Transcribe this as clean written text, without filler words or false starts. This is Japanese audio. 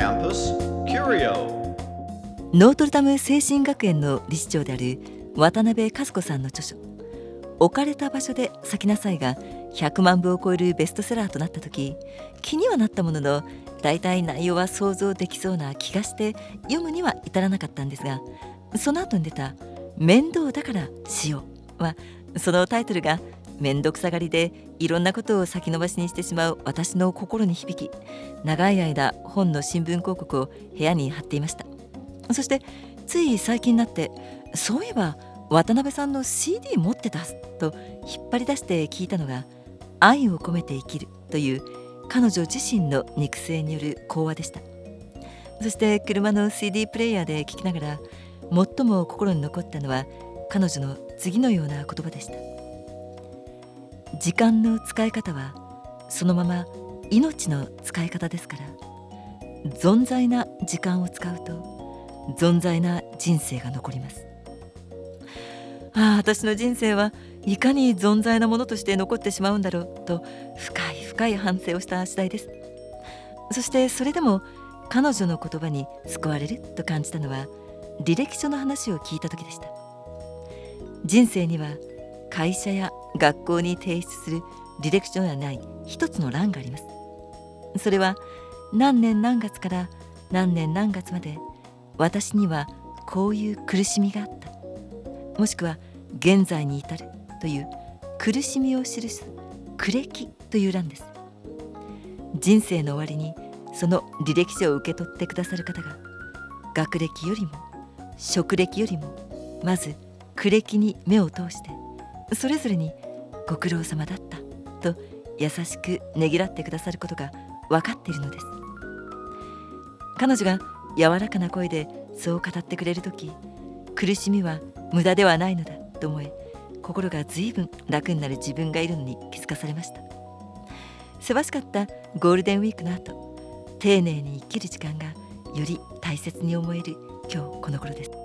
Campus Curio。 ノートルダム精神学園の理事長である渡辺和子さんの著書「置かれた場所で咲きなさい」が100万部を超えるベストセラーとなった時、気にはなったものの、大体内容は想像できそうな気がして読むには至らなかったんですが、その後に出た「面倒だからしよう」は、そのタイトルが面倒くさがりでいろんなことを先延ばしにしてしまう私の心に響き、長い間本の新聞広告を部屋に貼っていました。そしてつい最近になって、そういえば渡辺さんの CD 持ってたと引っ張り出して聞いたのが「愛を込めて生きる」という彼女自身の肉声による講話でした。そして車の CD プレイヤーで聴きながら、最も心に残ったのは彼女の次のような言葉でした。時間の使い方はそのまま命の使い方ですから、存在な時間を使うと存在な人生が残ります。私の人生はいかに存在なものとして残ってしまうんだろうと深い深い反省をした次第です。そしてそれでも彼女の言葉に救われると感じたのは、履歴書の話を聞いた時でした。人生には会社や学校に提出する履歴書ではない一つの欄があります。それは何年何月から何年何月まで私にはこういう苦しみがあった、もしくは現在に至るという苦しみを記す苦歴という欄です。人生の終わりにその履歴書を受け取ってくださる方が、学歴よりも職歴よりもまず苦歴に目を通して、それぞれにご苦労様だったと優しくねぎらってくださることが分かっているのです。彼女が柔らかな声でそう語ってくれるとき、苦しみは無駄ではないのだと思え、心が随分楽になる自分がいるのに気づかされました。せわしかったゴールデンウィークの後、丁寧に生きる時間がより大切に思える今日この頃です。